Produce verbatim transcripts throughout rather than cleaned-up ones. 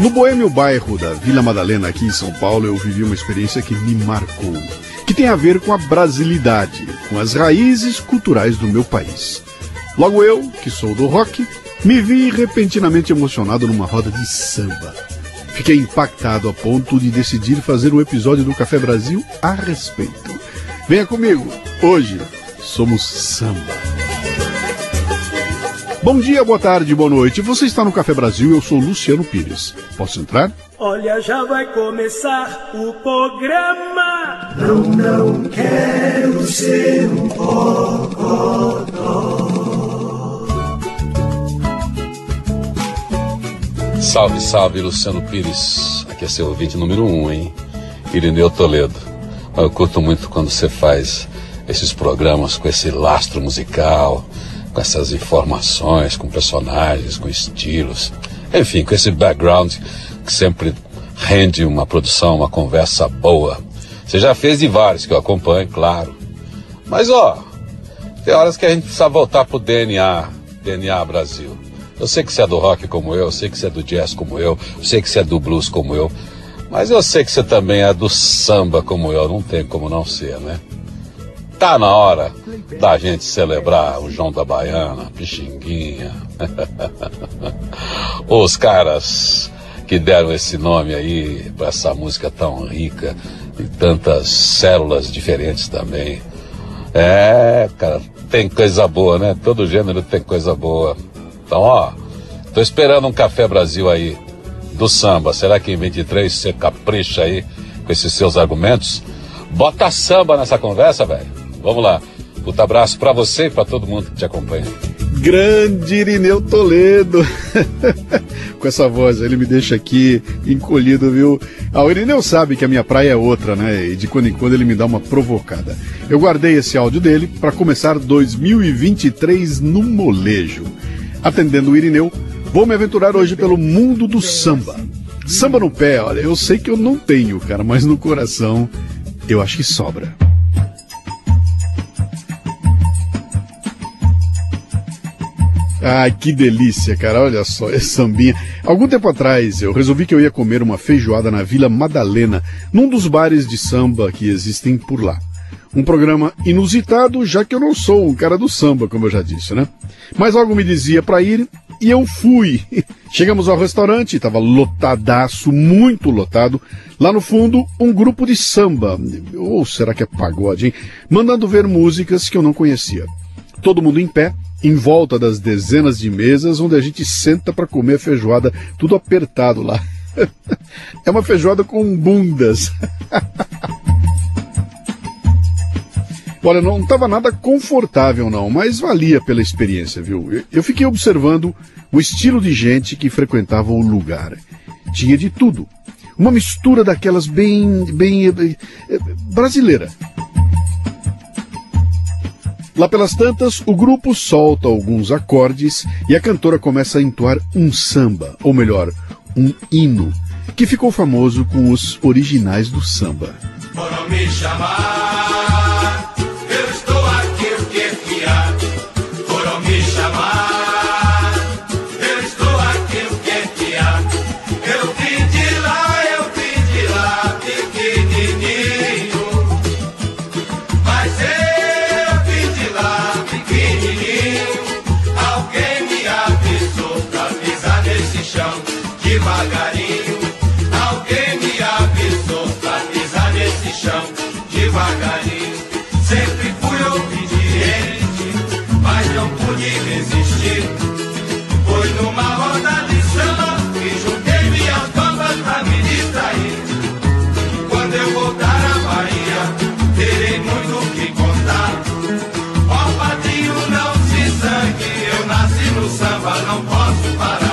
No boêmio bairro da Vila Madalena, aqui em São Paulo, eu vivi uma experiência que me marcou, que tem a ver com a brasilidade, com as raízes culturais do meu país. Logo eu, que sou do rock, me vi repentinamente emocionado numa roda de samba. Fiquei impactado a ponto de decidir fazer um episódio do Café Brasil a respeito. Venha comigo, hoje somos samba. Bom dia, boa tarde, boa noite. Você está no Café Brasil, eu sou Luciano Pires. Posso entrar? Olha, já vai começar o programa. Não, não quero ser um bocodó. Salve, salve, Luciano Pires. Aqui é seu ouvinte número um, hein? Irineu Toledo. Eu curto muito quando você faz esses programas com esse lastro musical, com essas informações, com personagens, com estilos, enfim, com esse background que sempre rende uma produção, uma conversa boa. Você já fez de vários que eu acompanho, claro. Mas, ó, tem horas que a gente precisa voltar pro D N A, D N A Brasil. Eu sei que você é do rock como eu, eu sei que você é do jazz como eu, eu sei que você é do blues como eu, mas eu sei que você também é do samba como eu, não tem como não ser, né? Tá na hora da gente celebrar o João da Baiana, Pixinguinha. Os caras que deram esse nome aí para essa música tão rica e tantas células diferentes também. É, cara, tem coisa boa, né? Todo gênero tem coisa boa. Então, ó, tô esperando um Café Brasil aí do samba. Será que em vinte e três você capricha aí com esses seus argumentos? Bota samba nessa conversa, velho. Vamos lá. Puta abraço pra você e pra todo mundo que te acompanha. Grande Irineu Toledo. Com essa voz, ele me deixa aqui encolhido, viu? Ah, o Irineu sabe que a minha praia é outra, né? E de quando em quando ele me dá uma provocada. Eu guardei esse áudio dele para começar dois mil e vinte e três no molejo. Atendendo o Irineu, vou me aventurar hoje pelo mundo do samba. Samba no pé, olha, eu sei que eu não tenho, cara, mas no coração eu acho que sobra. Ah, que delícia, cara, olha só, esse sambinha. Algum tempo atrás eu resolvi que eu ia comer uma feijoada na Vila Madalena, num dos bares de samba que existem por lá. Um programa inusitado, já que eu não sou um cara do samba, como eu já disse, né? Mas algo me dizia pra ir e eu fui. Chegamos ao restaurante, estava lotadaço, muito lotado. Lá no fundo, um grupo de samba, ou será que é pagode, hein? Mandando ver músicas que eu não conhecia. Todo mundo em pé, em volta das dezenas de mesas onde a gente senta para comer a feijoada, tudo apertado lá. É uma feijoada com bundas. Olha, não estava nada confortável não, mas valia pela experiência, viu? Eu fiquei observando o estilo de gente que frequentava o lugar. Tinha de tudo. Uma mistura daquelas bem, bem, bem brasileira. Lá pelas tantas, o grupo solta alguns acordes e a cantora começa a entoar um samba, ou melhor, um hino, que ficou famoso com os originais do samba. Foram me chamar, eu estou aqui, o que que há? Foram me chamar, eu estou aqui, o que que há? Eu vim de lá, eu vim de lá, pequenininho, mas eu devagarinho, alguém me avisou pra pisar nesse chão devagarinho. Sempre fui obediente, mas não pude resistir. Foi numa roda de samba que juntei minhas bambas pra me distrair. Quando eu voltar à Bahia, terei muito o que contar. Ó padrinho, não se zangue, eu nasci no samba, não posso parar.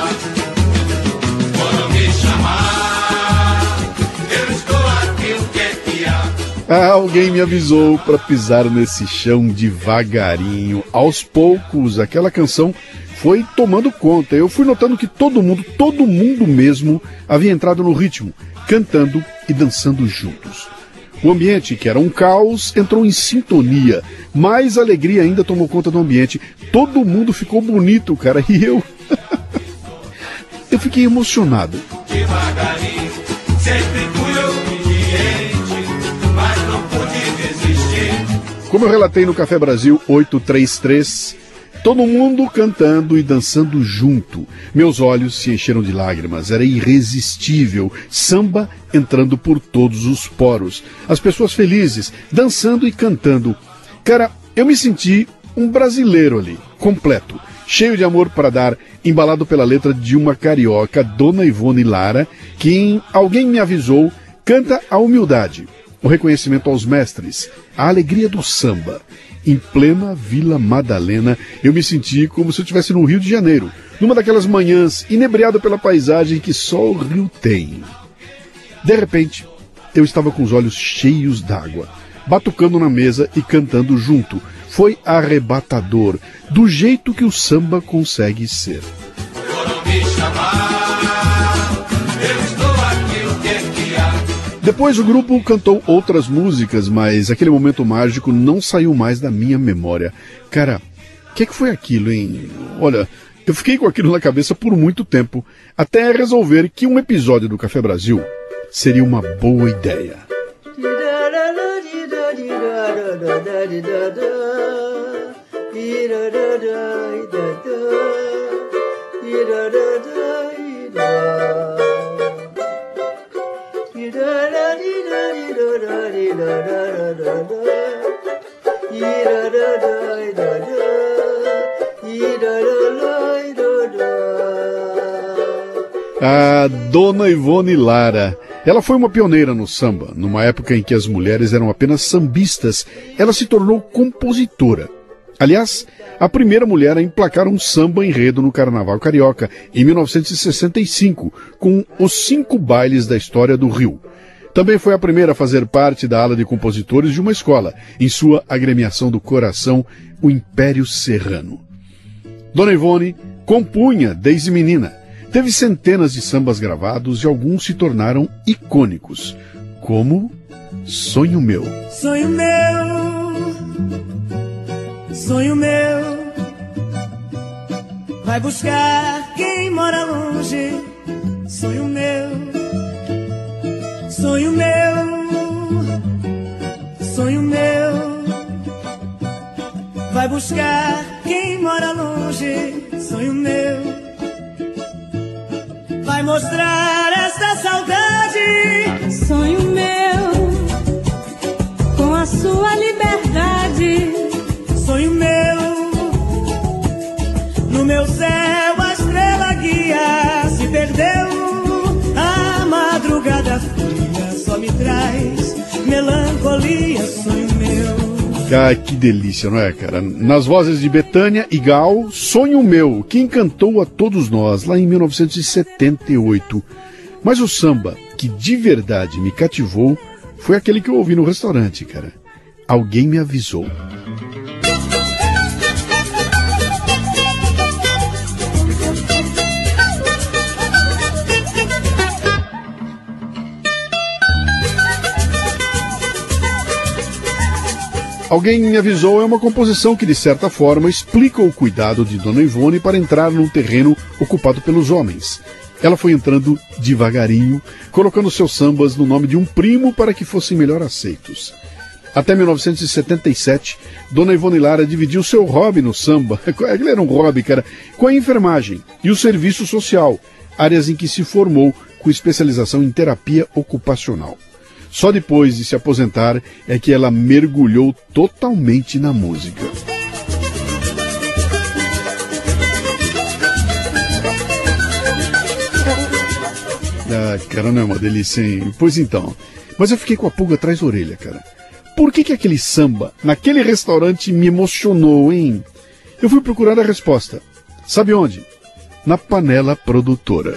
Ah, alguém me avisou para pisar nesse chão devagarinho. Aos poucos, aquela canção foi tomando conta. Eu fui notando que todo mundo, todo mundo mesmo, havia entrado no ritmo, cantando e dançando juntos. O ambiente, que era um caos, entrou em sintonia. Mais alegria ainda tomou conta do ambiente. Todo mundo ficou bonito, cara. E eu... eu fiquei emocionado. devagarinho. Sempre fui obediente, mas não pude resistir. Como eu relatei no Café Brasil oitocentos e trinta e três, todo mundo cantando e dançando junto. Meus olhos se encheram de lágrimas, era irresistível. Samba entrando por todos os poros. As pessoas felizes, dançando e cantando. Cara, eu me senti um brasileiro ali, completo, cheio de amor para dar, embalado pela letra de uma carioca, Dona Ivone Lara, que em Alguém Me Avisou canta a humildade, o reconhecimento aos mestres, a alegria do samba. Em plena Vila Madalena, eu me senti como se eu estivesse no Rio de Janeiro, numa daquelas manhãs, inebriado pela paisagem que só o Rio tem. De repente, eu estava com os olhos cheios d'água, batucando na mesa e cantando junto. Foi arrebatador, do jeito que o samba consegue ser. Depois o grupo cantou outras músicas, mas aquele momento mágico não saiu mais da minha memória. Cara, o que, que foi aquilo, hein? Olha, eu fiquei com aquilo na cabeça por muito tempo, até resolver que um episódio do Café Brasil seria uma boa ideia. A Dona Ivone Lara. Ela foi uma pioneira no samba. Numa época em que as mulheres eram apenas sambistas, ela se tornou compositora. Aliás, a primeira mulher a emplacar um samba enredo no Carnaval Carioca, em mil novecentos e sessenta e cinco, com os cinco bailes da história do Rio. Também foi a primeira a fazer parte da ala de compositores de uma escola, em sua agremiação do coração, o Império Serrano. Dona Ivone compunha desde menina. Teve centenas de sambas gravados e alguns se tornaram icônicos, como Sonho Meu. Sonho meu, sonho meu, vai buscar quem mora longe. Sonho meu, sonho meu, sonho meu, vai buscar quem mora longe. Sonho meu, vai mostrar esta saudade. Sonho meu, com a sua liberdade. Sonho meu, no meu céu a estrela guia se perdeu. A madrugada fria só me traz melancolia. Sonho meu. Ah, que delícia, não é, cara? Nas vozes de Bethânia e Gal, Sonho Meu, que encantou a todos nós lá em mil novecentos e setenta e oito. Mas o samba que de verdade me cativou foi aquele que eu ouvi no restaurante, cara. Alguém Me Avisou. Alguém Me Avisou é uma composição que, de certa forma, explica o cuidado de Dona Ivone para entrar num terreno ocupado pelos homens. Ela foi entrando devagarinho, colocando seus sambas no nome de um primo para que fossem melhor aceitos. Até mil novecentos e setenta e sete, Dona Ivone Lara dividiu seu hobby no samba, ele era um hobby, cara, com a enfermagem e o serviço social, áreas em que se formou com especialização em terapia ocupacional. Só depois de se aposentar é que ela mergulhou totalmente na música. Ah, cara, não é uma delícia, hein? Pois então. Mas eu fiquei com a pulga atrás da orelha, cara. Por que que aquele samba, naquele restaurante, me emocionou, hein? Eu fui procurar a resposta. Sabe onde? Na Panela Produtora.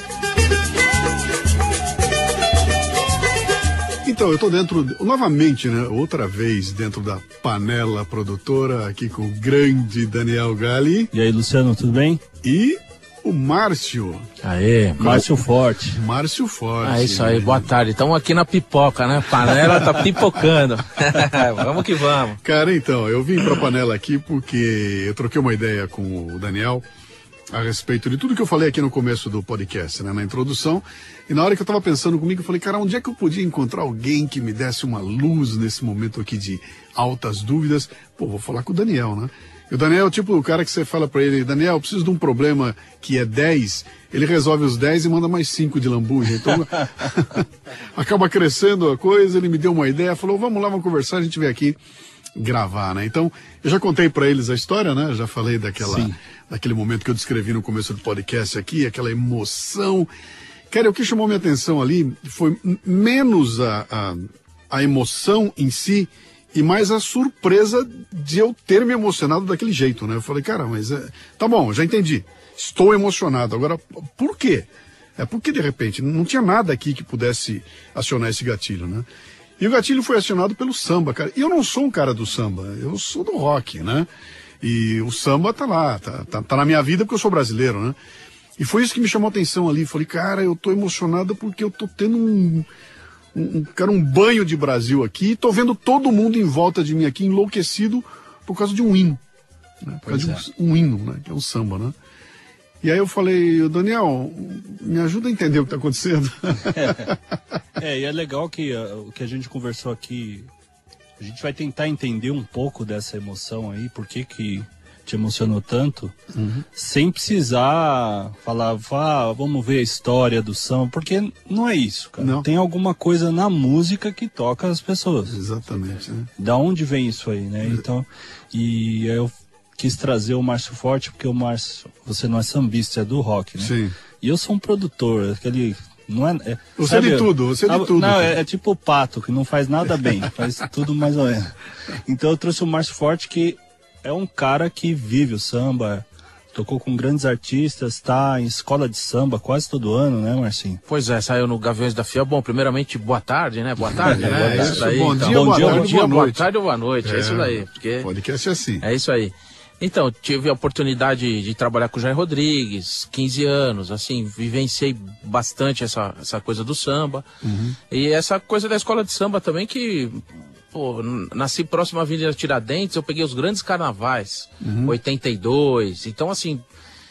Então, eu estou dentro, novamente, né, outra vez dentro da Panela Produtora, aqui com o grande Daniel Galli. E aí, Luciano, tudo bem? E o Márcio. Aê, Márcio Forte. Márcio Forte. Ah, isso aí, boa tarde. Estamos aqui na pipoca, né? Panela tá pipocando. Vamos que vamos. Cara, então, eu vim pra Panela aqui porque eu troquei uma ideia com o Daniel a respeito de tudo que eu falei aqui no começo do podcast, né, na introdução. E na hora que eu estava pensando comigo, eu falei, cara, onde é que eu podia encontrar alguém que me desse uma luz nesse momento aqui de altas dúvidas? Pô, vou falar com o Daniel, né? E o Daniel é o tipo do cara que você fala para ele, Daniel, eu preciso de um problema que é dez, ele resolve os dez e manda mais cinco de lambuja. Então, acaba crescendo a coisa, ele me deu uma ideia, falou, vamos lá, vamos conversar, a gente vem aqui gravar, né? Então, eu já contei para eles a história, né? Já falei daquela, daquele momento que eu descrevi no começo do podcast aqui, aquela emoção. Cara, o que chamou minha atenção ali foi menos a, a, a emoção em si e mais a surpresa de eu ter me emocionado daquele jeito, né? Eu falei, cara, mas é, tá bom, já entendi. Estou emocionado. Agora, por quê? É porque, de repente, não tinha nada aqui que pudesse acionar esse gatilho, né? E o gatilho foi acionado pelo samba, cara. E eu não sou um cara do samba, eu sou do rock, né? E o samba tá lá, tá, tá, tá na minha vida porque eu sou brasileiro, né? E foi isso que me chamou a atenção ali. Falei, cara, eu tô emocionado porque eu tô tendo um, um, um, cara, um banho de Brasil aqui. Tô vendo todo mundo em volta de mim aqui enlouquecido por causa de um hino. Né? Por causa de um, um hino, né? Que é um samba, né? E aí eu falei, Daniel, me ajuda a entender o que está acontecendo. É, e é legal que uh, o que a gente conversou aqui, a gente vai tentar entender um pouco dessa emoção aí, por que que te emocionou tanto, uhum. sem precisar falar, ah, vamos ver a história do samba, porque não é isso, cara. Não. Tem alguma coisa na música que toca as pessoas. Exatamente. Né? Da onde vem isso aí, né? É. Então, e eu quis trazer o Márcio Forte, porque o Márcio, você não é sambista, é do rock, né? Sim. E eu sou um produtor, aquele... Não é, é, você sabe, de tudo, você de tudo. Não, é, é tipo o Pato, que não faz nada bem, faz tudo mais ou menos. Então eu trouxe o Márcio Forte, que é um cara que vive o samba, tocou com grandes artistas, tá em escola de samba quase todo ano, né, Marcinho? Pois é, saiu no Gaviões da Fiel. Bom, primeiramente, boa tarde, né? Boa tarde, é, né? É isso daí. Bom então. dia, bom boa, dia, tarde, bom dia, boa, boa noite. tarde ou boa noite, é, é isso daí. Porque podcast é assim. É isso aí. Então, tive a oportunidade de trabalhar com o Jair Rodrigues, quinze anos, assim, vivenciei bastante essa, essa coisa do samba. Uhum. E essa coisa da escola de samba também, que, pô, nasci próximo à Avenida Tiradentes, eu peguei os grandes carnavais, uhum. oitenta e dois, então, assim,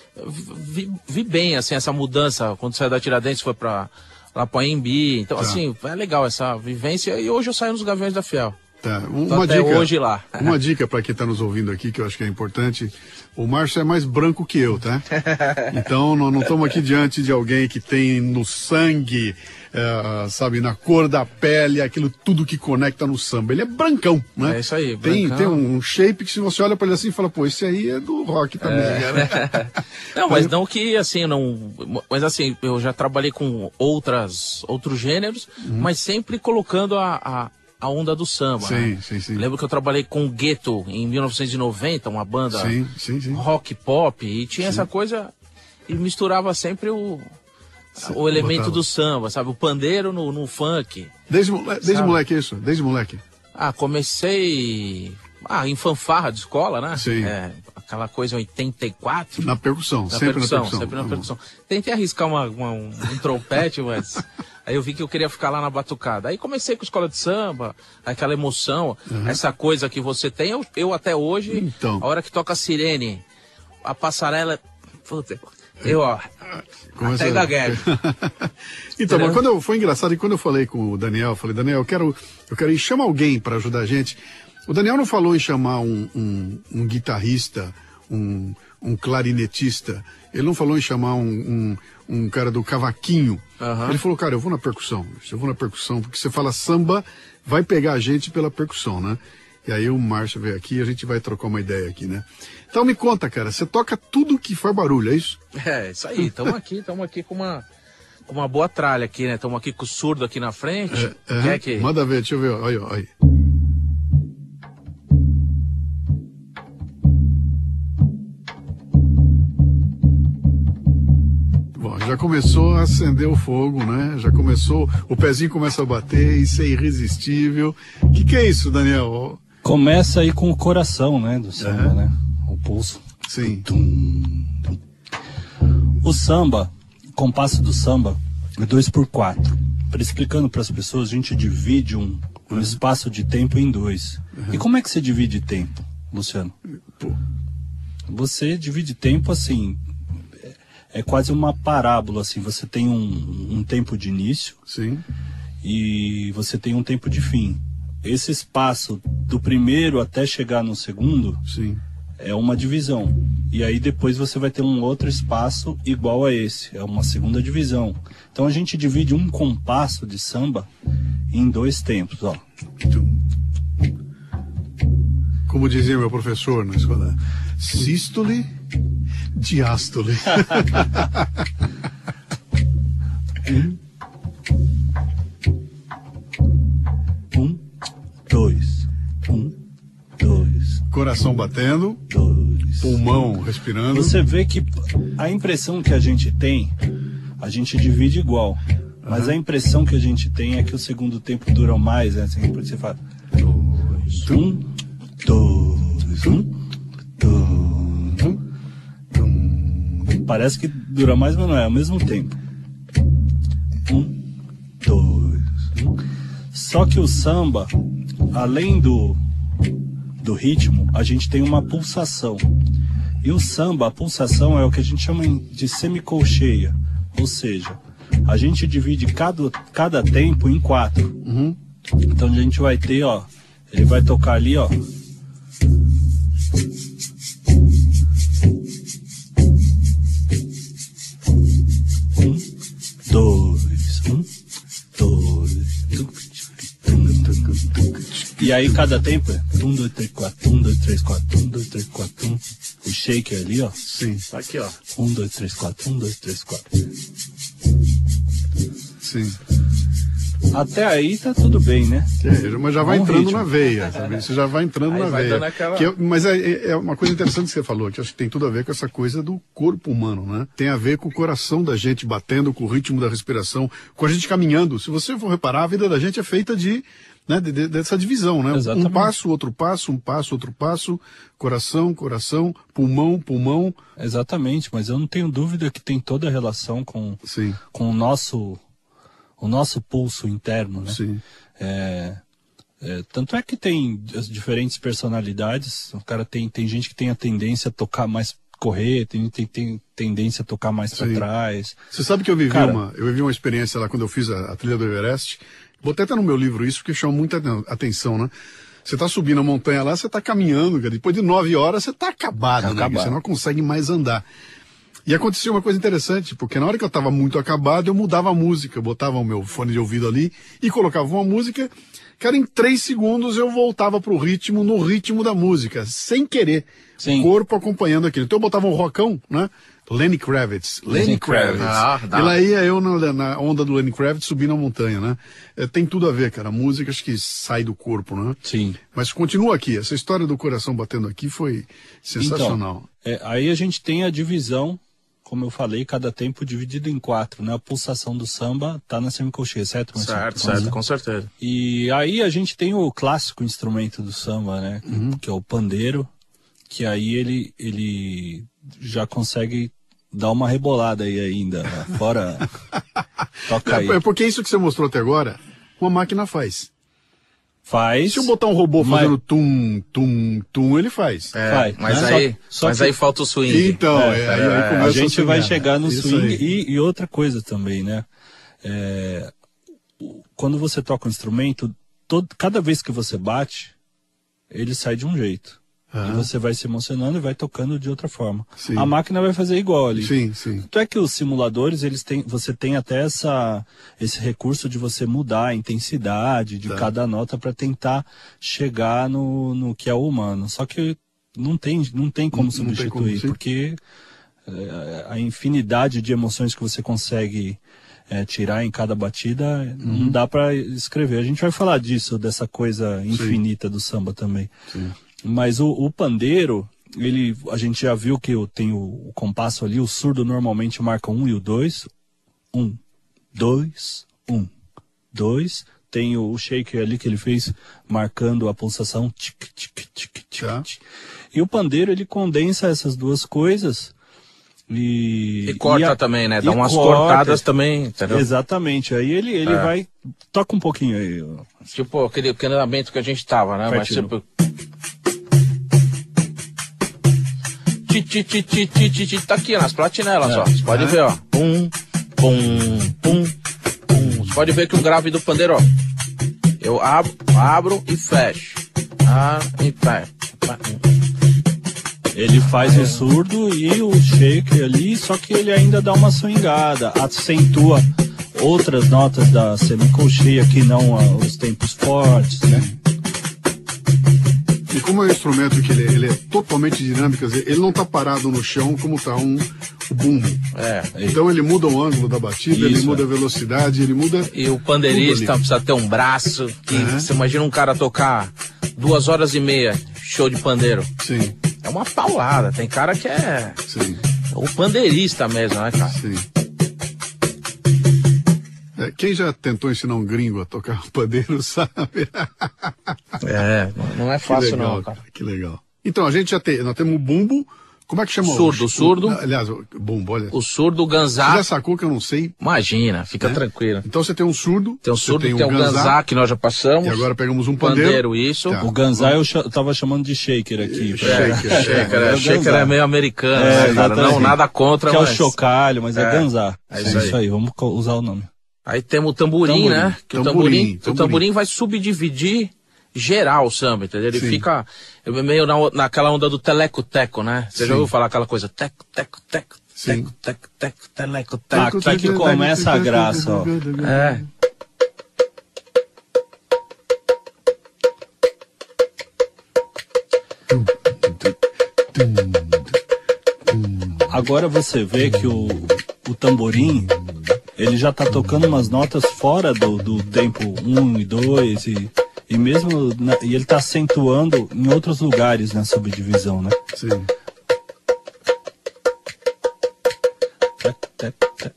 vi, vi bem, assim, essa mudança, quando saiu da Tiradentes foi pra, lá pra Embi, então, tá. assim, é legal essa vivência, e hoje eu saio nos Gaviões da Fiel. Tá. Uma até dica, hoje lá. Uma dica para quem está nos ouvindo aqui, que eu acho que é importante, o Márcio é mais branco que eu, tá? Então não estamos aqui diante de alguém que tem no sangue, uh, sabe, na cor da pele, aquilo tudo que conecta no samba. Ele é brancão, né? É isso aí, tem, brancão. Tem um shape que se você olha para ele assim e fala, pô, esse aí é do rock também, é. cara. Não, mas não que, assim, não... Mas assim, eu já trabalhei com outras, outros gêneros, uhum. mas sempre colocando a... a... a onda do samba, sim, né? Sim, sim. Lembro que eu trabalhei com o Gueto em mil novecentos e noventa, uma banda sim, sim, sim. rock pop, e tinha sim. essa coisa, e misturava sempre o, sim, o elemento botava. do samba, sabe? O pandeiro no, no funk. Desde, desde moleque isso, desde moleque. Ah, comecei ah, em fanfarra de escola, né? Sim. É, aquela coisa em oitenta e quatro. Na percussão, na sempre percussão, na percussão. Sempre na percussão. Tentei arriscar uma, uma, um, um trompete, mas... Aí eu vi que eu queria ficar lá na batucada. Aí comecei com escola de samba, aquela emoção, uhum. essa coisa que você tem. Eu, eu até hoje, então. a hora que toca a sirene, a passarela... Puta, eu, ó, Começa... até gaguejo. Então, mas quando eu, foi engraçado, e quando eu falei com o Daniel, eu falei, Daniel, eu quero, eu quero ir chamar alguém para ajudar a gente. O Daniel não falou em chamar um, um, um guitarrista, um, um clarinetista. Ele não falou em chamar um, um, um cara do cavaquinho. Uhum. Ele falou, cara, eu vou na percussão. Eu vou na percussão, porque você fala samba, vai pegar a gente pela percussão, né? E aí o Márcio veio aqui e a gente vai trocar uma ideia aqui, né? Então me conta, cara, você toca tudo que faz barulho, é isso? É, isso aí. Estamos aqui, estamos aqui com uma, com uma boa tralha aqui, né? Estamos aqui com o surdo aqui na frente. É, é, Quer que... Manda ver, deixa eu ver, olha, olha. Já começou a acender o fogo, né? Já começou, o pezinho começa a bater, isso é irresistível. O que, que é isso, Daniel? Começa aí com o coração, né, do samba, é. né? O pulso. Sim. O samba, o compasso do samba é dois por quatro. Explicando para as pessoas, a gente divide um, um uhum. espaço de tempo em dois. Uhum. E como é que você divide tempo, Luciano? Pô. Você divide tempo assim... é quase uma parábola, assim. Você tem um, um tempo de início. Sim. E você tem um tempo de fim. Esse espaço do primeiro até chegar no segundo, sim, é uma divisão. E aí depois você vai ter um outro espaço igual a esse, é uma segunda divisão. Então a gente divide um compasso de samba em dois tempos, ó. Como dizia meu professor na escola, sístole, diástole. um, um, dois, um, dois. Coração batendo, dois, pulmão respirando. Você vê que a impressão que a gente tem, a gente divide igual. Mas uhum. a impressão que a gente tem é que o segundo tempo dura mais, né? Assim, você fala, dois, um, dois, um, dois, um. Parece que dura mais, mas não é, ao mesmo tempo. Um, dois, um. Só que o samba, além do, do ritmo, a gente tem uma pulsação. E o samba, a pulsação é o que a gente chama de semicolcheia. Ou seja, a gente divide cada, cada tempo em quatro. Uhum. Então a gente vai ter, ó, ele vai tocar ali, ó. Um, dois, um, dois. E aí cada tempo é um, dois, três, quatro, um, dois, três, quatro, um, dois, três, quatro, um. O shake ali, ó. Sim. Tá aqui, ó. Um, dois, três, quatro, um, dois, três, quatro. Sim. Até aí tá tudo bem, né? É, mas já vai Bom entrando ritmo. na veia, sabe? Você já vai entrando Aí na vai veia. dando aquela- Que é- mas é, é uma coisa interessante que você falou, que acho que tem tudo a ver com essa coisa do corpo humano, né? Tem a ver com o coração da gente batendo, com o ritmo da respiração, com a gente caminhando. Se você for reparar, a vida da gente é feita de, né, de- de- dessa divisão, né? Exatamente. Um passo, outro passo, um passo, outro passo, coração, coração, pulmão, pulmão. Exatamente, mas eu não tenho dúvida que tem toda a relação com, Sim, com o nosso o nosso pulso interno, né? sim. É, é, tanto é que tem as diferentes personalidades. O cara tem, tem gente que tem a tendência a tocar mais, correr, tem, tem, tem tendência a tocar mais para Sim. trás. Você sabe que eu vivi, Cara, uma, eu vivi uma experiência lá quando eu fiz a, a trilha do Everest. Botei até no meu livro isso, porque chama muita aten- atenção, né? Você tá subindo a montanha lá, você tá caminhando, cara. Depois de nove horas você tá acabado, né? Acabado. Você não consegue mais andar. E aconteceu uma coisa interessante, porque na hora que eu tava muito acabado, eu mudava a música. Eu botava o meu fone de ouvido ali e colocava uma música, que era em três segundos eu voltava pro ritmo, no ritmo da música, sem querer. Sim. O corpo acompanhando aquilo. Então eu botava um rockão, né? Lenny Kravitz. Lenny Kravitz. Ah, dá. e lá ia eu na, na onda do Lenny Kravitz subindo a montanha, né? É, tem tudo a ver, cara. A música acho que sai do corpo, né? Sim. Mas continua aqui. Essa história do coração batendo aqui foi sensacional. Então, é, aí a gente tem a divisão, como eu falei, cada tempo dividido em quatro, né? A pulsação do samba tá na semicolcheia, certo? Marcelo? Certo, certo, com certeza. E aí a gente tem o clássico instrumento do samba, né? Que é o pandeiro, que aí ele, ele já consegue dar uma rebolada aí ainda, né? Fora... Toca aí. É, é porque isso que você mostrou até agora, uma máquina faz. Faz... Se eu botar um robô Mas- fazendo tum, tum, tum, ele faz. É, Vai, mas né? aí, Só- só mas que- aí falta o swing. Então, é, aí, aí começa A gente vai swingar. chegar no Isso swing aí. e, e outra coisa também, né? É, o- quando você toca um instrumento, todo, cada vez que você bate, ele sai de um jeito. E Aham. você vai se emocionando e vai tocando de outra forma. Sim. A máquina vai fazer igual ali. Sim, sim. Tanto é que os simuladores, eles têm, você tem até essa, esse recurso de você mudar a intensidade de Tá. cada nota para tentar chegar no, no que é o humano. Só que não tem, não tem como Não- não tem substituir, como, sim. porque é, a infinidade de emoções que você consegue é, tirar em cada batida, Uhum. não dá para escrever. A gente vai falar disso, dessa coisa infinita do samba também. Sim. Mas o, o pandeiro, ele, a gente já viu que o- tem o, o compasso ali, o surdo normalmente marca um e o dois. Um, dois, um, dois. Tem o, o shaker ali que ele fez marcando a pulsação. Tic, tic, tic, tic, Tá. tic. E o pandeiro, ele condensa essas duas coisas. E, E corta e a- também, né? Dá e umas corta. cortadas também, entendeu? Exatamente. Aí ele, ele É. vai... Toca um pouquinho aí. ó. Tipo aquele treinamento que a gente tava, né? Mas Pertinho. tipo... ti, ti, ti, ti, ti, ti, ti, tá aqui nas platinelas, ó. Você pode ver, ó. Pum, pum, pum, pum. Você pode ver que o grave do pandeiro, ó. Eu abro, abro e fecho. Ah, e fecho. Ele faz o surdo e o shaker ali, só que ele ainda dá uma swingada, acentua outras notas da semicolcheia que não ah, os tempos fortes, né? E como é um instrumento que ele, ele é totalmente dinâmico, quer dizer, ele não está parado no chão como está um bumbo. É. Então ele muda o ângulo da batida, Isso, ele muda é. a velocidade, ele muda. E o pandeirista precisa ter um braço. Que Uhum. Você imagina um cara tocar duas horas e meia, show de pandeiro. Sim, É uma paulada. Tem cara que é sim, o pandeirista mesmo, né, cara? sim. É, quem já tentou ensinar um gringo a tocar pandeiro sabe. É, não é Que fácil legal, não, cara. Que legal. Então, a gente já tem, nós temos o bumbo. Como é que chama? Surdo, o, surdo. O, aliás, o bumbo, olha. O surdo, o Você já ganzá. sacou que eu não sei. Imagina, fica Né? tranquilo. Então você tem um surdo. Tem o você surdo, tem, um o ganzá, que nós já passamos. E agora pegamos um pandeiro. Pandeiro, isso. Tá. O ganzá eu, cha- eu tava chamando de shaker aqui. Shaker, É, shaker, shaker, é é, o shaker ganzá. é meio americano, É, né, cara? exatamente. Não, nada contra, Que é o mas... chocalho, mas é, É, ganzá. é É isso isso, aí. aí, vamos co- usar o nome. Aí temos o tamborim, Tamborim. né? Que o Tamborim, tamborim, tamborim. o tamborim vai subdividir geral o samba, entendeu? Ele Sim. fica meio na, naquela onda do teleco-teco, né? Você Sim. já ouviu falar aquela coisa? Teco, teco, teco, Sim. teco, teco, teco, teleco, teco. Aqui que começa a graça, ó. É. Agora você vê que o, o tamborim, ele já tá tocando umas notas fora do, do tempo um e dois e, e mesmo na- e ele tá acentuando em outros lugares na subdivisão, né? Sim. Tec, tec, tec.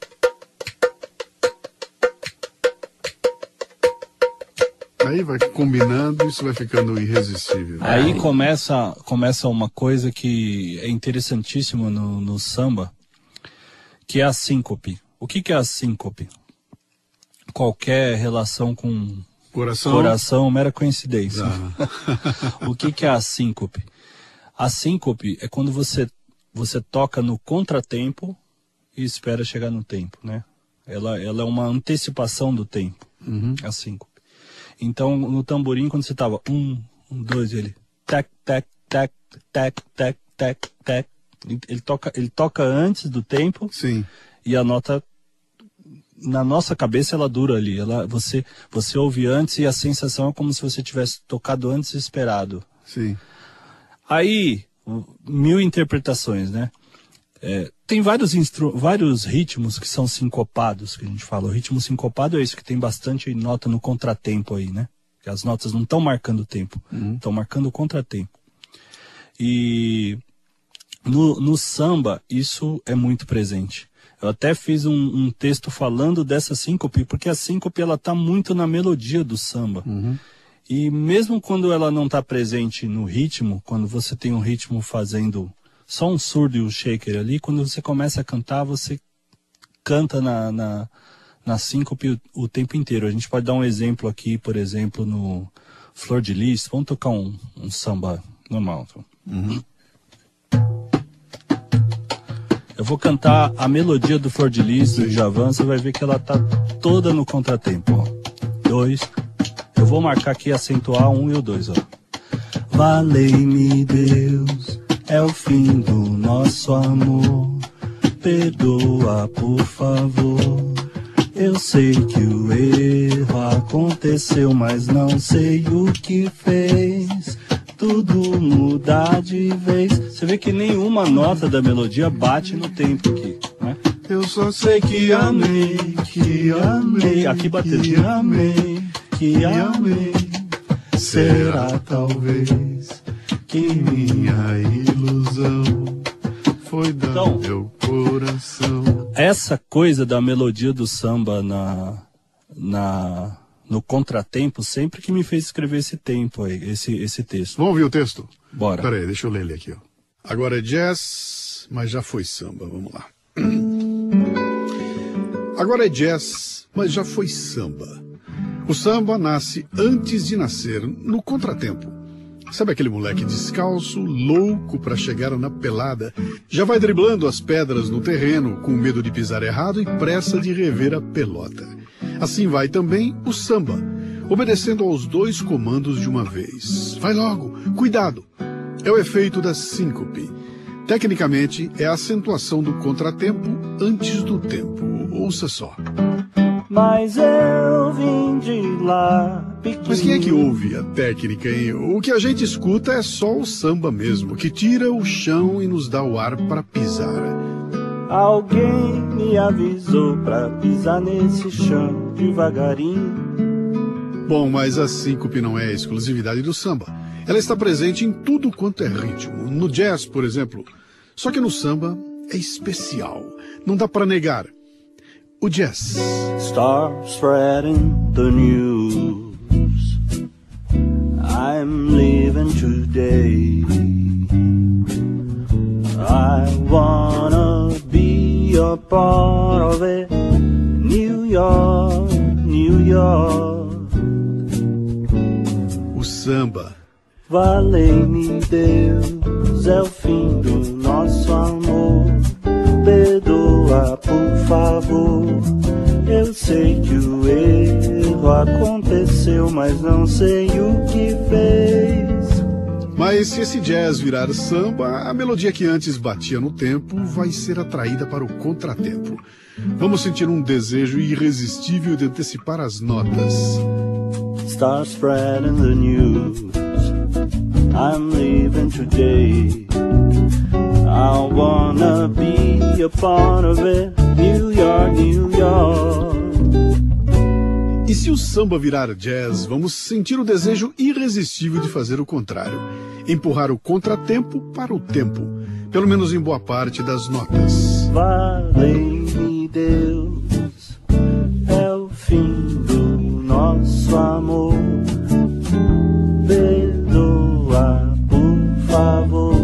Aí vai combinando, isso vai ficando irresistível. Aí começa, começa uma coisa que é interessantíssima no, no samba, que é a síncope. O que, que é a síncope? Qualquer relação com Coração. coração, mera coincidência. Ah. O que, que é a síncope? A síncope é quando você, você toca no contratempo e espera chegar no tempo, né? Ela, ela é uma antecipação do tempo, a síncope. Então, no tamborim, quando você tava um, um, dois, ele tec, tec, tec, tec, tec, tec, tec, ele toca, ele toca antes do tempo Sim. e a nota, na nossa cabeça, ela dura ali. Ela, você, você ouve antes e a sensação é como se você tivesse tocado antes e esperado. Sim. Aí, o- mil interpretações, né? É, tem vários, instru vários ritmos que são sincopados, que a gente fala. O ritmo sincopado é isso, que tem bastante nota no contratempo aí, né? Que as notas não estão marcando o tempo, estão marcando o contratempo. E no, no samba, isso é muito presente. Eu até fiz um, um texto falando dessa síncope, porque a síncope ela tá muito na melodia do samba. E mesmo quando ela não está presente no ritmo, quando você tem um ritmo fazendo só um surdo e um shaker ali, quando você começa a cantar, você canta na, na, na síncope o, o tempo inteiro. A gente pode dar um exemplo aqui, por exemplo, no Flor de Lis. Vamos tocar um, um samba normal. Então. Eu vou cantar a melodia do Flor de Lis, do Djavan, você vai ver que ela tá toda no contratempo. Ó. Dois. Eu vou marcar aqui, acentuar um e o dois, ó. Valei-me Deus, é o fim do nosso amor. Perdoa, por favor. Eu sei que o erro aconteceu, mas não sei o que fez. Tudo muda de vez. Você vê que nenhuma nota da melodia bate no tempo aqui, né? Eu só Sei que amei, que amei. Aqui bateu. Que amei, que amei. Será talvez que minha ilusão foi dar Então, meu coração. essa coisa da melodia do samba na, na, no contratempo sempre que me fez escrever esse tempo aí, esse, esse texto. Vamos ouvir o texto? Bora. Pera aí, deixa eu ler ele aqui, ó. Agora é jazz, mas já foi samba, vamos lá. Agora é jazz, mas já foi samba. O samba nasce antes de nascer, no contratempo. Sabe aquele moleque descalço, louco pra chegar na pelada? Já vai driblando as pedras no terreno, com medo de pisar errado e pressa de rever a pelota. Assim vai também o samba, obedecendo aos dois comandos de uma vez. Vai logo, cuidado! É o efeito da síncope. Tecnicamente, é a acentuação do contratempo antes do tempo. Ouça só. Mas eu vim de lá pequeno. Mas quem é que ouve a técnica, hein? O que a gente escuta é só o samba mesmo, que tira o chão e nos dá o ar para pisar. Alguém me avisou pra pisar nesse chão devagarinho. Bom, mas a síncope não é a exclusividade do samba. Ela está presente em tudo quanto é ritmo. No jazz, por exemplo. Só que no samba é especial. Não dá para negar. O jazz. Start spreading the news. I'm leaving today. I wanna be a part of it. New York, New York. O samba. Valei-me Deus, é o fim do nosso amor. Perdoa, por favor. Eu sei que o erro aconteceu, mas não sei o que fez. Mas se esse jazz virar samba, a melodia que antes batia no tempo vai ser atraída para o contratempo. Vamos sentir um desejo irresistível de antecipar as notas. Start spreading the news. I'm leaving today. I wanna be a part of it. New York, New York. E se o samba virar jazz, vamos sentir o desejo irresistível de fazer o contrário. Empurrar o contratempo para o tempo, pelo menos em boa parte das notas. Valei-me Deus, é o fim do nosso amor. Perdoa, por favor.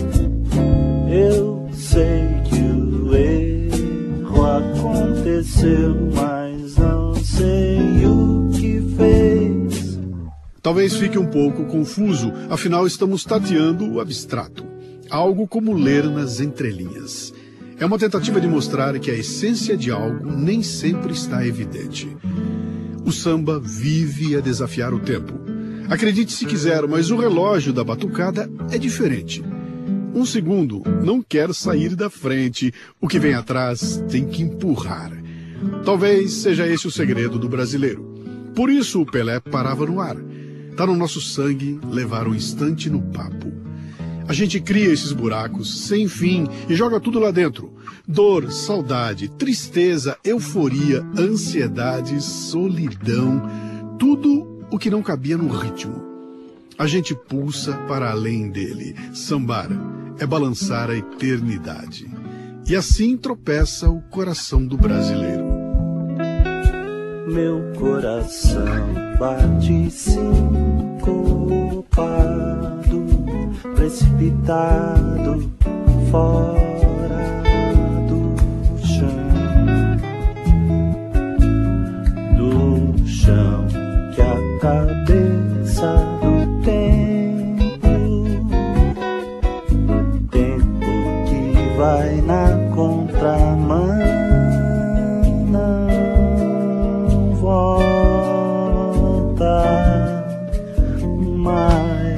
Eu sei que o erro aconteceu, mas não sei o que fez. Talvez fique um pouco confuso, afinal estamos tateando o abstrato. Algo como ler nas entrelinhas. É uma tentativa de mostrar que a essência de algo nem sempre está evidente. O samba vive a desafiar o tempo. Acredite se quiser, mas o relógio da batucada é diferente. Um segundo não quer sair da frente, o que vem atrás tem que empurrar. Talvez seja esse o segredo do brasileiro. Por isso o Pelé parava no ar. Tá no nosso sangue levar um instante no papo. A gente cria esses buracos sem fim e joga tudo lá dentro. Dor, saudade, tristeza, euforia, ansiedade, solidão, tudo o que não cabia no ritmo. A gente pulsa para além dele. Sambar é balançar a eternidade. E assim tropeça o coração do brasileiro. Meu coração bate sincopado, precipitado fora do chão, do chão que a cabeça do tempo, tempo que vai na contramão, não volta mais.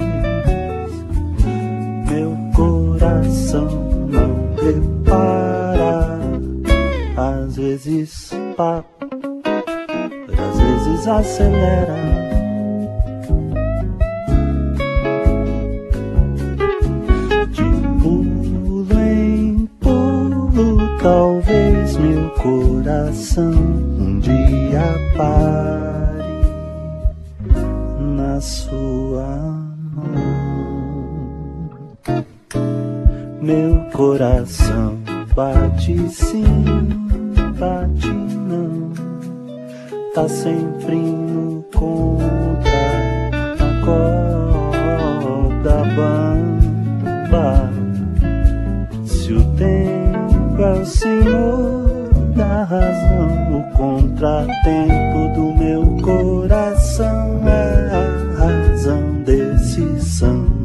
Meu coração não repara, às vezes para, às vezes acelera. Talvez meu coração um dia pare na sua mão. Meu coração bate sim, bate não, tá sempre no contra, na corda bamba. Se o tempo é o senhor da razão, o contratempo do meu coração é a razão desse samba.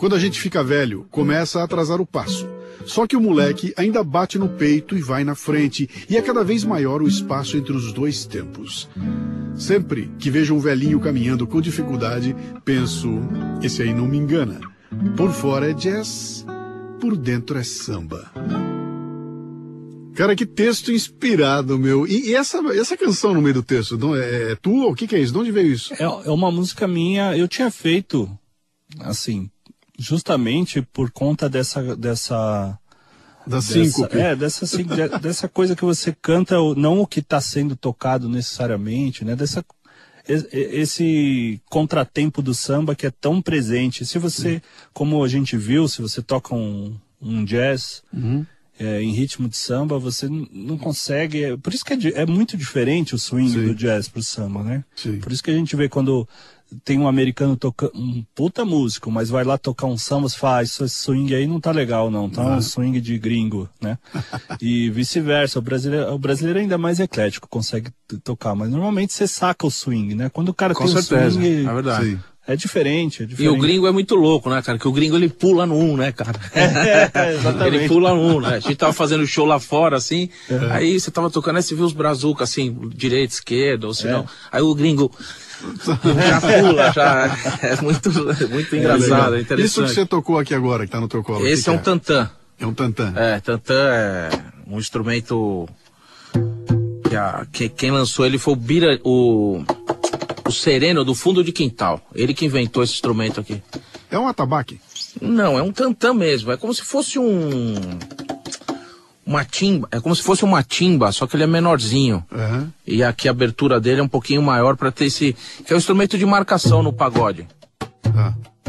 Quando a gente fica velho, começa a atrasar o passo. Só que o moleque ainda bate no peito e vai na frente, e é cada vez maior o espaço entre os dois tempos. Sempre que vejo um velhinho caminhando com dificuldade, penso, esse aí não me engana. Por fora é jazz, por dentro é samba. Cara, que texto inspirado, meu. E, e essa, essa canção no meio do texto, não, é, é tua? O que, que é isso? De onde veio isso? É, é uma música minha, eu tinha feito, assim, justamente por conta dessa... dessa da dessa, síncope. É, dessa, de, dessa coisa que você canta, não o que está sendo tocado necessariamente, né? Dessa, esse contratempo do samba que é tão presente. Se você, como a gente viu, se você toca um, um jazz... Uhum. É, em ritmo de samba, você não consegue... É, por isso que é, é muito diferente o swing Sim. do jazz pro samba, né? Sim. Por isso que a gente vê quando tem um americano tocando... Um puta músico, mas vai lá tocar um samba, você fala, ah, esse swing aí não tá legal, não. Tá ah. um swing de gringo, né? E vice-versa. O brasileiro, o brasileiro é ainda mais eclético, consegue tocar. Mas normalmente você saca o swing, né? Quando o cara Com tem certeza, o swing... é verdade. Sim. É diferente, é diferente. E o gringo é muito louco, né, cara? Que o gringo ele pula no um, né, cara? É, exatamente. Ele pula no um, né? A gente tava fazendo show lá fora, assim, uhum. Aí você tava tocando, aí você viu os brazucas, assim, direita, esquerda, ou se não. É. Aí o gringo já pula, já. É muito, muito engraçado, é, é interessante. Isso que você tocou aqui agora, que tá no teu colo. Esse que é um que é? tantã. É um tantã. É, tantã é um instrumento que, a, que quem lançou ele foi o Bira, o... O Sereno do Fundo de Quintal. Ele que inventou esse instrumento aqui. É um atabaque? Não, é um tantã mesmo. É como se fosse um... Uma timba. É como se fosse uma timba, só que ele é menorzinho. Uhum. E aqui a abertura dele é um pouquinho maior para ter esse... Que é um instrumento de marcação no pagode. Ah.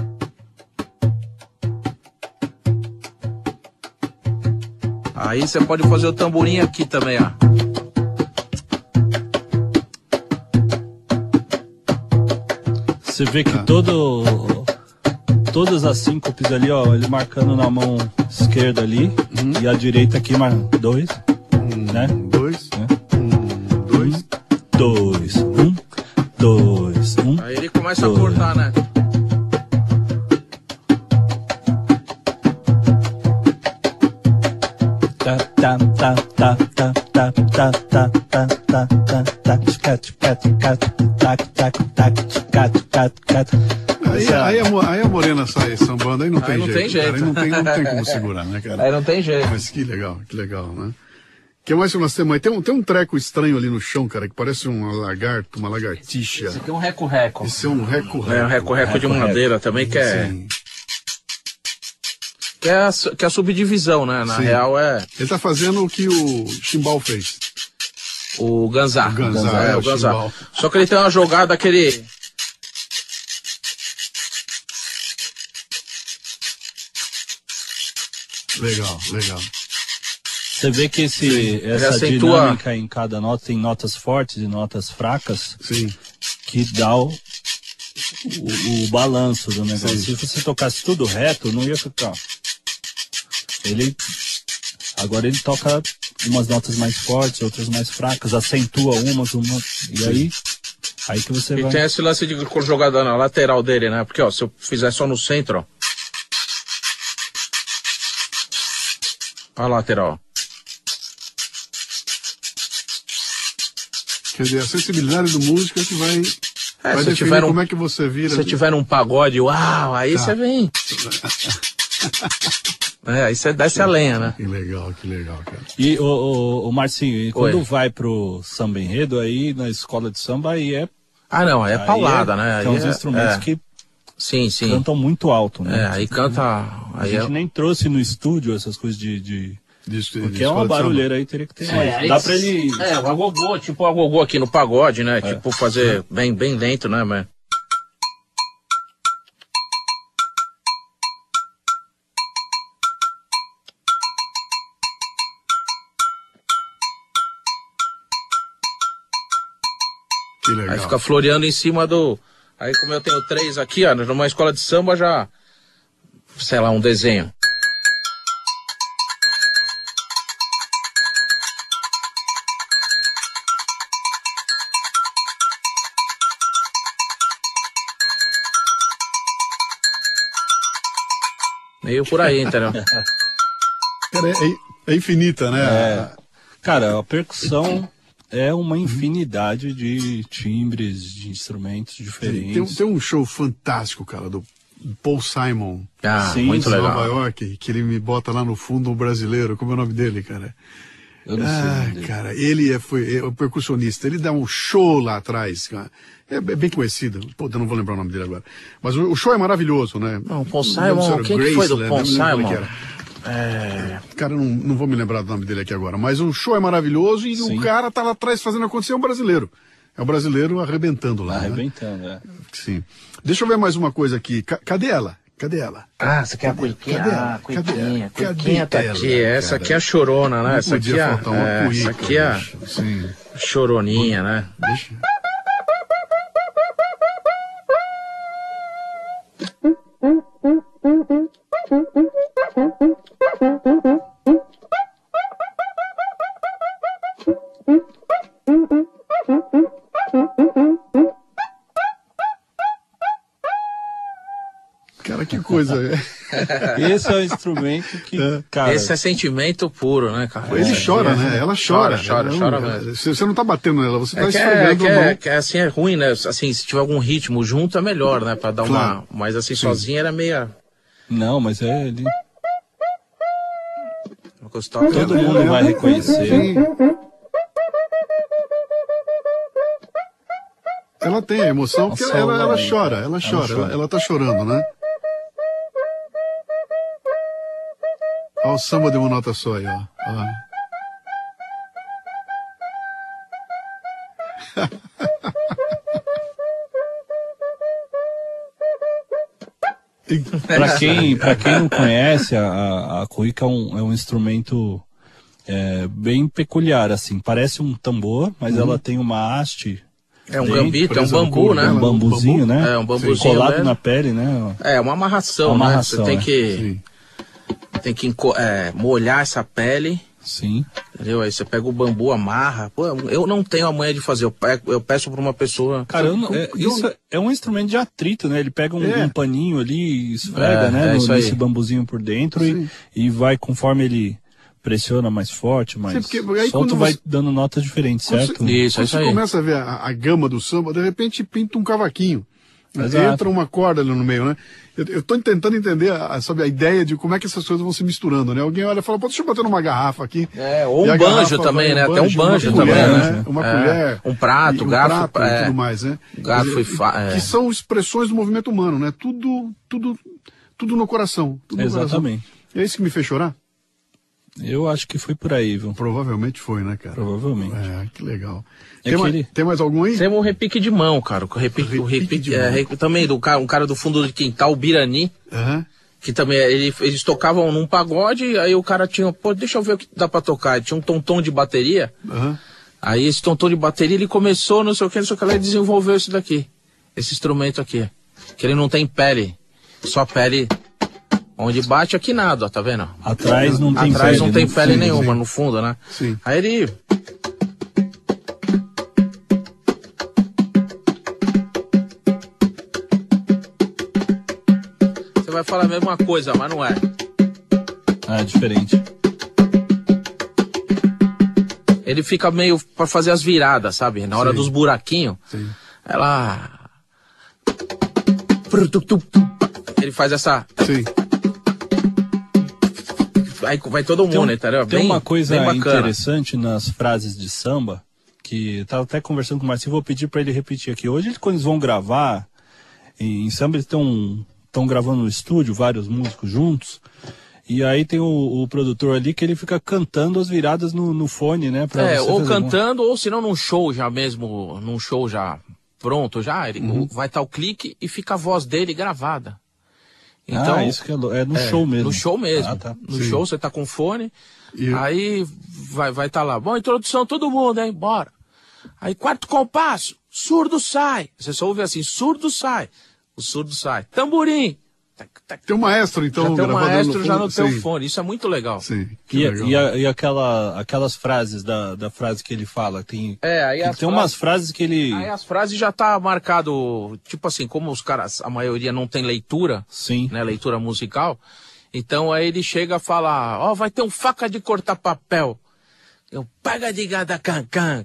Aí você pode fazer o tamborim aqui também, ó. Você vê que todo, todas as síncopes ali, ó, ele marcando na mão esquerda ali, uhum. E a direita aqui, mais dois, um, né? Dois, né? um, dois, dois, um, dois, um. Aí ele começa dois. a cortar, né? Tá, tá, tá, tá, tá, tá, tá, tá, tá, tá, tá, tá, cat, cat, cat, tac, tac, tac, cat, cat, cat. Aí, aí, a, aí a morena sai sambando, aí não tem aí não jeito. Tem jeito. Cara, aí não tem, não tem como segurar, né, cara? Aí não tem jeito. Mas que legal, que legal, né? O que mais que nós temos aí? Tem um, tem um treco estranho ali no chão, cara, que parece um lagarto, uma lagartixa. Esse aqui é um reco-reco. Esse é um reco-reco. É um reco-reco de madeira também, que é... Sim. Que é, a, que é a subdivisão, né? Na Sim. real é... Ele tá fazendo o que o Chimbal fez. O Ganzá. O Ganzá, é, é, o o Ganzá. Chimbal. Só que ele tem uma jogada que ele... Legal, legal. Você vê que esse, essa acentua... dinâmica em cada nota, tem notas fortes e notas fracas, Sim. que dá o, o, o balanço do negócio. Sim. Se você tocasse tudo reto, não ia ficar. Ele, agora ele toca umas notas mais fortes, outras mais fracas, acentua umas, umas, e aí, aí que você e vai... tem esse lance de jogada na lateral dele, né? Porque, ó, se eu fizer só no centro, ó. A lateral. Quer dizer, a sensibilidade do músico é que vai, é, vai se definir tiver um, como é que você vira. Se tiver num pagode, uau, aí tá. Você vem. É, aí você desce a lenha, né? Que legal, que legal, cara. E o, o, o Marcinho, e quando Oi. vai pro samba enredo, aí na escola de samba, aí é... Ah, não, aí é paulada, é, né? São aí os é, instrumentos é. que sim, sim. cantam muito alto, né? É, aí canta... Aí a gente é... nem trouxe no estúdio essas coisas de... de... Disso, Porque é uma barulheira aí, teria que ter mais. É, Dá pra ele... É, o agogô, tipo o agogô aqui no pagode, né? É. Tipo fazer bem, bem lento, né, mas... Que legal. Aí fica floreando em cima do... Aí como eu tenho três aqui, ó, numa escola de samba já... Sei lá, um desenho. Meio por aí, entendeu? Cara, é, é infinita, né? É. Cara, a percussão é uma infinidade de timbres, de instrumentos diferentes. Tem, tem um show fantástico, cara, do Paul Simon. Ah, Sim, muito em legal. Nova York, que ele me bota lá no fundo um brasileiro. Como é o nome dele, cara? Eu não sei. o Ah, nome dele. cara, ele é, foi é, o percussionista. Ele dá um show lá atrás, cara. É, é bem conhecido. Pô, eu não vou lembrar o nome dele agora. Mas o, o show é maravilhoso, né? Não, Paul Não lembro se Simon, era quem que foi do Graceland, Paul não lembro qual Simon? que era. É... Cara, eu não, não vou me lembrar do nome dele aqui agora. Mas o show é maravilhoso e Sim. o cara tá lá atrás fazendo acontecer, é um brasileiro. É um brasileiro arrebentando lá. Né? Arrebentando, é. Sim. Deixa eu ver mais uma coisa aqui. Ca- cadê ela? Cadê ela? Ah, essa aqui é a cuiquinha. Cadê Ah, ela? cuiquinha. Cadê ela? Cuiquinha tá Cadê aqui. ela, Essa cara? aqui é a chorona, né? Não Essa aqui podia é, faltar uma é, cuíca, essa aqui é a bicho. Sim. choroninha, né? Deixa. Cara, que coisa. Esse é o instrumento que, cara... Esse é sentimento puro, né, cara? Ele Esse chora, aqui é- né? Ela chora. Chora, Ela chora não- mesmo. Você você não tá batendo nela, você tá É que, é, esfregando que, a é, mão. que é, assim é ruim, né? Assim, se tiver algum ritmo junto é melhor, né? Pra dar Claro. uma. Mas assim, sozinha era meio. Não, mas é... Ele... Todo Todo mundo vai reconhecer. Sim. Ela tem a emoção, porque Nossa, ela, ela ela- chora, ela chora, ela, chora. ela tá chorando, né? Olha o samba de uma nota só aí, ó. Ó. Pra quem, pra quem não conhece, a, a, a cuíca é um, é um instrumento é, bem peculiar, assim. Parece um tambor, mas ela tem uma haste. É um dentro, gambito, é um presa no bambu, couro né? dela. um bambuzinho, né? É, um bambuzinho colado mesmo. na pele, né? É, uma amarração, Uma né? amarração, Você tem é. que, Sim. tem que enco- é, molhar essa pele, Sim. entendeu? Aí você pega o bambu, amarra. Pô, eu não tenho a manha de fazer, eu, pego, eu peço pra uma pessoa. Cara, eu não- é, isso é- é um instrumento de atrito, né? Ele pega um, É. um paninho ali, esfrega, É, né? é no- isso aí. nesse bambuzinho por dentro e, e vai conforme ele pressiona mais forte, mais Sim, porque aí solto, quando vai você- dando notas diferentes, Quando certo? você, Isso, quando é isso você aí. começa a ver a, a gama do samba, de repente pinta um cavaquinho. Exato. Entra uma corda ali no meio, né? Eu, eu tô tentando entender a, sabe, a ideia de como é que essas coisas vão se misturando, né? Alguém olha e fala, pô, deixa eu botar numa garrafa aqui. É, ou E um a banjo garrafa também, vai, né? Até um banjo uma também, colher, né? Uma É, colher. um prato, e um garfo, prato é. e tudo mais, né? Garfo Quer e fa- é. Que são expressões do movimento humano, né? Tudo, tudo, tudo no coração. Tudo no Exatamente. coração. É isso que me fez chorar? Eu acho que foi por aí, viu? Provavelmente foi, né, cara? Provavelmente. É, que legal. É tem, que mais, ele- tem mais algum aí? Tem um repique de mão, cara. O repique, o Repique repique, de é, mão. re- também do cara, um cara do fundo de quintal, o Birani, Aham. que também ele, eles tocavam num pagode, aí o cara tinha, pô, deixa eu ver o que dá pra tocar. Tinha um tom-tom de bateria. Aham. Aí esse tom-tom de bateria ele começou, não sei o que, não sei o que lá, e desenvolveu isso daqui. Esse instrumento aqui. Que ele não tem pele. Só pele onde bate aqui nada, ó, tá vendo? Atrás não tem Atrás pele. não tem né? pele Sim, nenhuma, sim. no fundo, né? Sim. Aí ele. Você vai falar a mesma coisa, mas não é. Ah, é diferente. Ele fica meio pra fazer as viradas, sabe? Na hora Sim. dos buraquinhos. Sim. Ela. Ele faz essa. Sim. Aí vai todo mundo, Tem, um- entendeu? tem Bem- uma coisa bem bacana. interessante nas frases de samba, que eu tava até conversando com o Marcinho, vou pedir pra ele repetir aqui. Hoje, quando eles vão gravar, em, em samba eles estão estão gravando no estúdio, vários músicos juntos, e aí tem o, o produtor ali que ele fica cantando as viradas no, no fone, né? pra É, você ou fazer uma- cantando, ou se não num show já mesmo, num show já pronto, já, ele Uhum. vai estar o clique e fica a voz dele gravada. Então, ah, isso que é, lou- é no é, show mesmo. No show mesmo. Ah, tá. No Sim. show você tá com fone, E- aí vai vai tá lá, bom, introdução todo mundo, hein, bora. Aí quarto compasso, surdo sai. Você só ouve assim, surdo sai. O surdo sai. Tamborim. Tac, tac. Tem um maestro, então, Já tem um gravado maestro no já no fundo. teu Sim. fone. Isso é muito legal. Sim. Que E, legal. e, a- e aquela, aquelas frases da, da frase que ele fala, tem, É, aí tem as umas frases que ele... Aí as frases já tá marcado, tipo assim, como os caras, a maioria não tem leitura, Sim. né, leitura musical, Então aí ele chega a falar, ó, oh, vai ter um faca de cortar papel. Eu pega de gada cancan.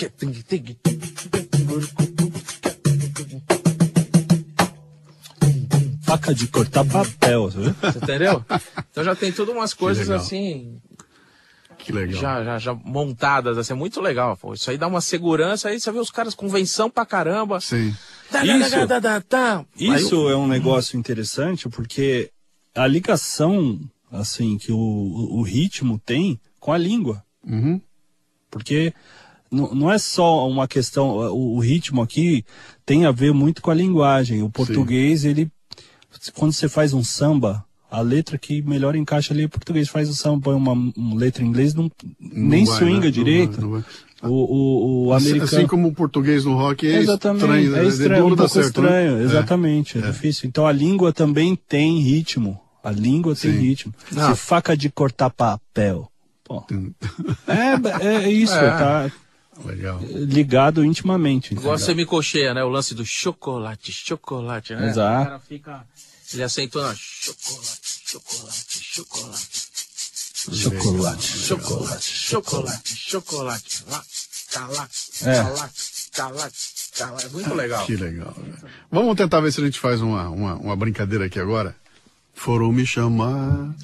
Faca de cortar papel, viu? Você entendeu? Então já tem tudo umas coisas legal. assim... Que legal. Já, já, já montadas, assim, é muito legal. Pô. Isso aí dá uma segurança, aí você vê os caras convenção pra caramba. Sim. Isso, da, da, da, da. isso eu... é um negócio interessante, porque a ligação, assim, que o, o ritmo tem com a língua. Uhum. Porque não, não é só uma questão, o, o ritmo aqui tem a ver muito com a linguagem. O português, Sim. ele, quando você faz um samba, a letra que melhor encaixa ali é português. Faz o samba, põe uma, uma letra em inglês, não, não nem vai, swinga né? direito. Não vai, não vai. O, o, o americano... Assim como o português no rock é exatamente, estranho. É estranho, é um pouco certo, estranho, né? exatamente, é, é difícil. Então a língua também tem ritmo. A língua Sim. tem ritmo. Não. Se faca de cortar papel. Pô. é, é isso, é. Tá legal. Ligado intimamente. Igual você me cocheia, né? O lance do chocolate, chocolate, né? Exato. O cara fica... Ele acentua na chocolate, chocolate, chocolate. Chocolate, chocolate, chocolate, chocolate. Lá, tá lá, é. tá lá, tá lá, tá lá. É muito legal. Que legal. Vamos tentar ver se a gente faz uma, uma, uma brincadeira aqui agora. Foram me chamar,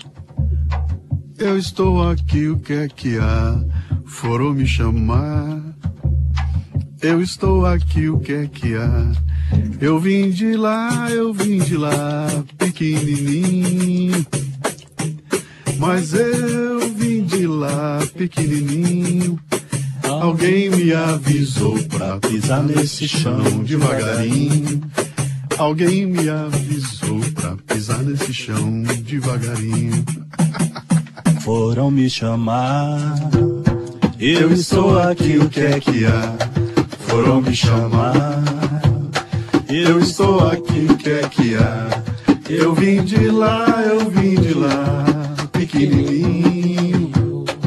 eu estou aqui, o que é que há? Foram me chamar, eu estou aqui, o que é que há? Eu vim de lá, eu vim de lá, pequenininho. Mas eu vim de lá, pequenininho. Alguém me avisou pra pisar nesse chão devagarinho. Alguém me avisou pra pisar nesse chão devagarinho. Foram me chamar, eu estou aqui, o que é que há? Foram me chamar, eu estou aqui, o que é que há? Eu vim de lá, eu vim de lá, pequenininho.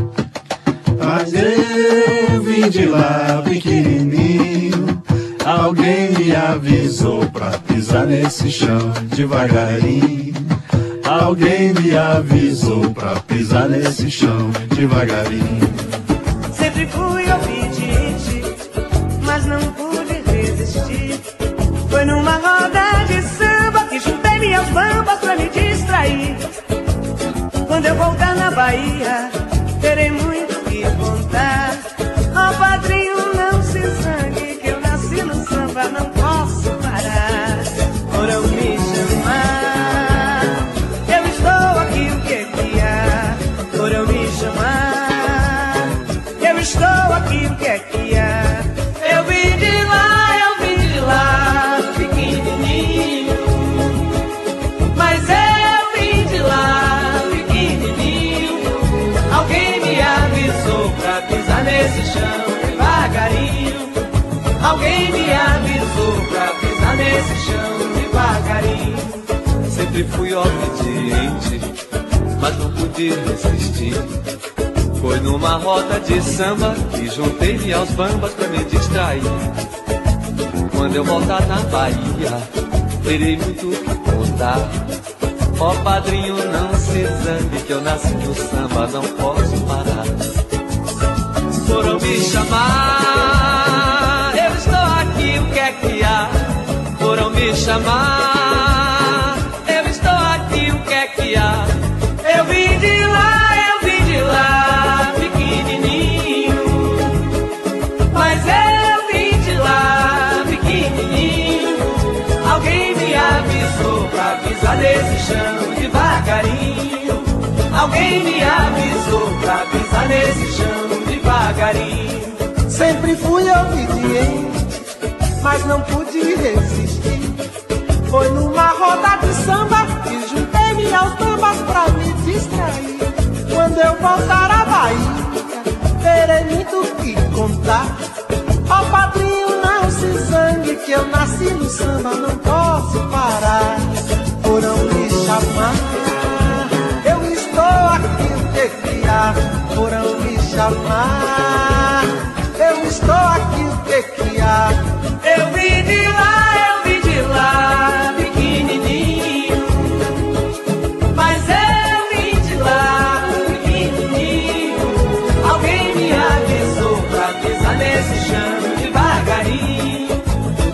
Mas eu vim de lá, pequenininho. Alguém me avisou pra pisar nesse chão devagarinho. Alguém me avisou pra pisar nesse chão devagarinho. Sempre fui obediente, mas não pude resistir. Foi numa roda de samba que juntei minhas bambas pra me distrair. Quando eu voltar na Bahia, terei muito que contar. Ó padrinho, não se zangue, que eu nasci no samba, não posso parar. Foram me chamar, eu estou aqui, o que que há? Foram me chamar, eu estou aqui, o que que há? Eu vim de lá, eu vim de lá, pequenininho. Mas eu vim de lá, pequenininho. Alguém me avisou pra pisar nesse chão devagarinho. Alguém me avisou pra pisar nesse chão devagarinho. Sempre fui obediente, mas não pude resistir. Foi numa roda de samba que juntei-me aos bambas pra me distrair. Quando eu voltar na Bahia, terei muito o que contar. Ó padrinho, não se zangue, que eu nasci no samba, não posso parar. Foram me chamar, eu estou aqui, o que é que há? Foram me chamar, eu estou aqui, o que é que há? Eu vim de lá, eu vim de lá, pequenininho. Mas eu vim de lá, pequenininho. Alguém me avisou pra pisar nesse chão devagarinho. Alguém me avisou pra pisar nesse chão devagarinho. Sempre fui obediente, mas não pude resistir. Foi numa roda de samba que juntei-me aos bambas pra me distrair. Quando eu voltar à Bahia, terei muito que contar. Ó padrinho, não se zangue, que eu nasci no samba, não posso parar. Foram me chamar, eu estou aqui, o que que há? Foram me chamar, eu estou aqui, o que que há? Eu vim de lá, eu vim de lá, pequenininho. Mas eu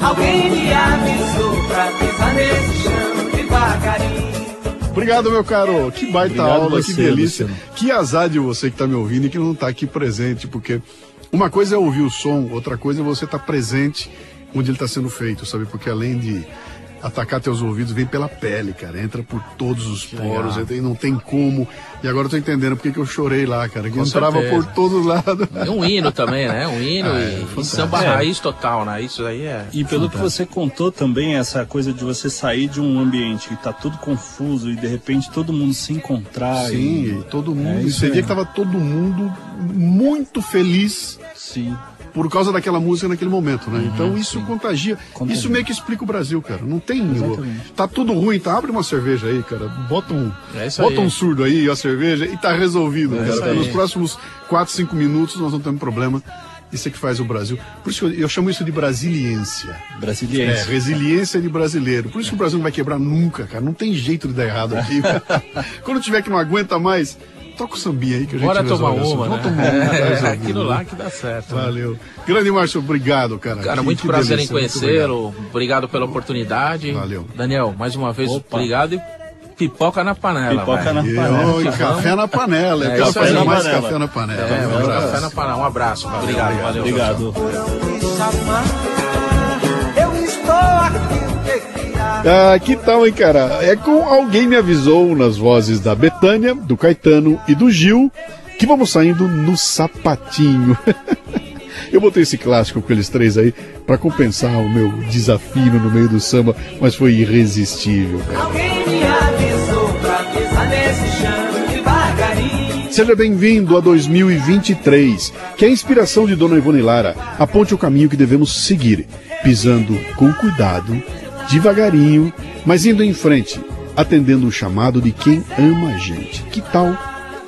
Alguém me avisou pra pisar nesse chão devagarinho. Obrigado, meu caro. Que baita Obrigado aula, você, que delícia. Luciano. Que azar de você que está me ouvindo e que não está aqui presente, porque uma coisa é ouvir o som, outra coisa é você estar presente onde ele está sendo feito, sabe? Porque além de atacar teus ouvidos, vem pela pele, cara. Entra por todos os poros, entra, e não tem como. E agora eu tô entendendo porque que eu chorei lá, cara. Que Com entrava certeza. por todos os lados. É um hino também, né? Um hino Ah, é, e, e fantástico. samba É. raiz total, né? Isso aí é... E pelo que você contou também, essa coisa de você sair de um ambiente que tá tudo confuso e de repente todo mundo se encontrar. Sim, e... e todo mundo. É e isso você via aí. que tava todo mundo muito feliz Sim. por causa daquela música naquele momento, né? Então isso contagia. Contagia. Isso meio que explica o Brasil, cara. Não tem. Exatamente. Tá tudo ruim, tá? Abre uma cerveja aí, cara. Bota um, É isso bota aí. um surdo aí, a cerveja, e tá resolvido, É cara. isso aí. Nos próximos quatro, cinco minutos nós não temos problema. Isso é que faz o Brasil. Por isso que eu, eu chamo isso de brasiliência. É, Brasiliense. resiliência de brasileiro. Por isso que o Brasil não vai quebrar nunca, cara. Não tem jeito de dar errado aqui. Quando tiver que não aguenta mais, toca o sambinha aí que a gente Bora tomar resolve isso. uma, Vamos né? tomar uma, tá É, resolvido, aquilo né? lá que dá certo. né? Valeu. Grande Márcio, obrigado, cara. Cara, Que- muito que prazer delícia, em muito conhecê-lo. Obrigado pela oportunidade. Valeu. Daniel, mais uma vez, Opa. obrigado e pipoca na panela. Pipoca na vai. obrigado. panela. E, ó, e café na panela. Eu É quero isso aí. fazer mais Panela. café na panela. É, Um mas abraço. café na panela. Um abraço. Obrigado, valeu. Obrigado. Me chamar, eu estou aqui, o que que há? Ah, que tal, hein, cara? É com Alguém Me Avisou, nas vozes da Bethânia, do Caetano e do Gil, que vamos saindo no sapatinho. Eu botei esse clássico com eles três aí pra compensar o meu desafio no meio do samba, mas foi irresistível, cara. Alguém me avisou pra pisar nesse chão devagarinho. Seja bem-vindo a dois mil e vinte e três, que a inspiração de Dona Ivone Lara aponte o caminho que devemos seguir, pisando com cuidado, devagarinho, mas indo em frente, atendendo o chamado de quem ama a gente. Que tal?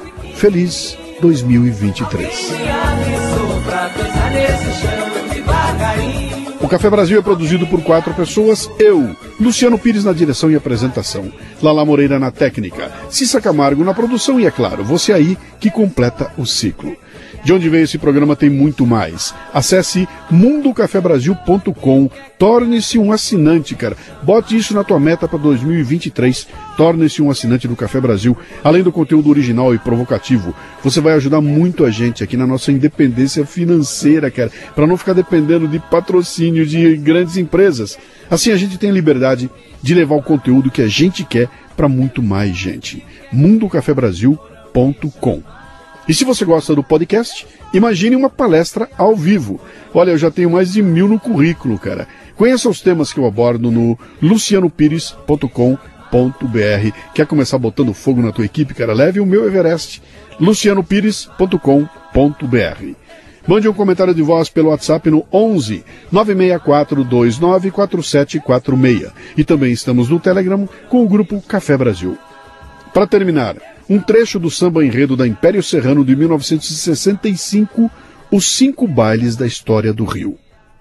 Feliz dois mil e vinte e três. Me avisou pra pisar nesse chão devagarinho. O Café Brasil é produzido por quatro pessoas, eu, Luciano Pires na direção e apresentação, Lala Moreira na técnica, Cissa Camargo na produção e, é claro, você aí que completa o ciclo. De onde veio esse programa tem muito mais. Acesse mundo café brasil ponto com, torne-se um assinante, cara. Bote isso na tua meta para dois mil e vinte e três. Torne-se um assinante do Café Brasil. Além do conteúdo original e provocativo, você vai ajudar muito a gente aqui na nossa independência financeira, cara, para não ficar dependendo de patrocínio de grandes empresas. Assim a gente tem liberdade de levar o conteúdo que a gente quer para muito mais gente. mundo café brasil ponto com. E se você gosta do podcast, imagine uma palestra ao vivo. Olha, eu já tenho mais de mil no currículo, cara. Conheça os temas que eu abordo no luciano pires ponto com ponto br. Quer começar botando fogo na tua equipe, cara? Leve o meu Everest. luciano pires ponto com ponto br. Mande um comentário de voz pelo WhatsApp no onze nove seis quatro dois nove quatro sete quatro seis. E também estamos no Telegram com o grupo Café Brasil. Para terminar, um trecho do samba enredo da Império Serrano de mil novecentos e sessenta e cinco, Os Cinco Bailes da História do Rio.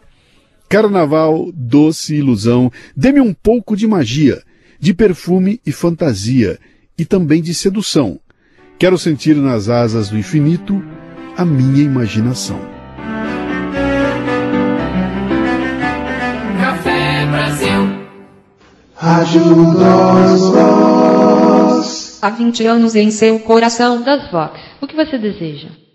Carnaval, doce ilusão, dê-me um pouco de magia, de perfume e fantasia, e também de sedução. Quero sentir nas asas do infinito a minha imaginação. Café Brasil. Rádio Nós Voz. Há vinte anos em seu coração das Vox. O que você deseja?